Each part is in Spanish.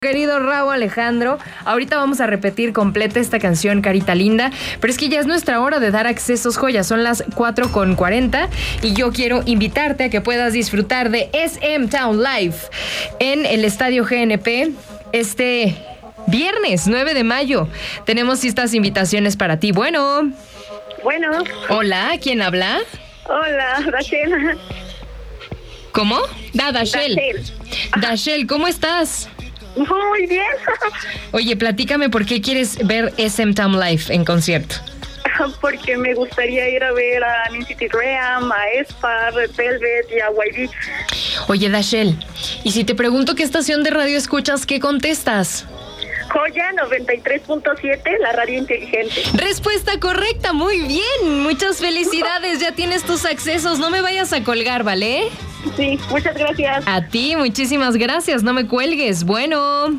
Querido Raúl Alejandro, ahorita vamos a repetir completa esta canción Carita Linda, pero es que ya es nuestra hora de dar accesos joyas, son las 4:40 y yo quiero invitarte a que puedas disfrutar de SM Town Live en el Estadio GNP este viernes 9 de mayo. Tenemos estas invitaciones para ti. Bueno. Hola, ¿quién habla? Hola, Dachel. ¿Cómo? Dachel. Dachel, ¿cómo estás? Muy bien. Oye, platícame por qué quieres ver SM Town Live en concierto. Porque me gustaría ir a ver a Nancy Graham, a Espa, Red Velvet y a YB. Oye, Dachel, y si te pregunto qué estación de radio escuchas, ¿qué contestas? Joya 93.7, la radio inteligente. Respuesta correcta, muy bien. Muchas felicidades, ya tienes tus accesos. No me vayas a colgar, ¿vale? Sí, muchas gracias. A ti, muchísimas gracias, no me cuelgues. Bueno.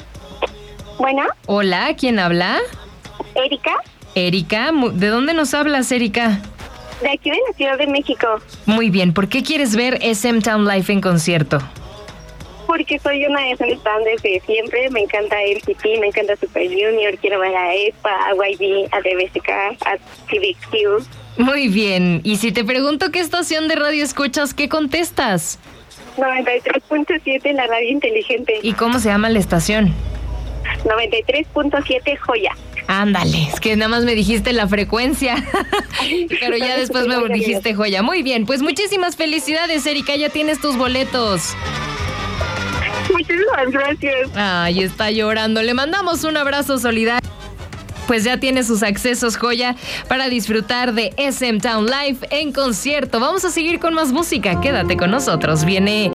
Hola, ¿quién habla? Erika. Erika, ¿de dónde nos hablas, Erika? De aquí de la Ciudad de México. Muy bien, ¿por qué quieres ver SM Town Live en concierto? Porque soy una de esas fans desde siempre. Me encanta NCT, me encanta Super Junior. Quiero ver a Espa, a YB, a DBSK, a CBQ. Muy bien. Y si te pregunto qué estación de radio escuchas, ¿qué contestas? 93.7, la radio inteligente. ¿Y cómo se llama la estación? 93.7 Joya. Ándale, es que nada más me dijiste la frecuencia, pero ya después me dijiste Joya. Muy bien, pues muchísimas felicidades, Erika, ya tienes tus boletos. Muchísimas gracias. Ay, está llorando. Le mandamos un abrazo solidario. Pues ya tiene sus accesos, Joya, para disfrutar de SM Town Live en concierto. Vamos a seguir con más música. Quédate con nosotros. Viene